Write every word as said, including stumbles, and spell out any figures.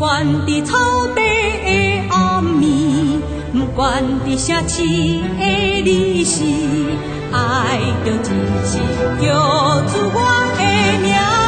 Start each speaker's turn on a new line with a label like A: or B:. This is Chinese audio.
A: 管伫草地的暗暝，不管伫城市的离世，爱就一世叫出我的名。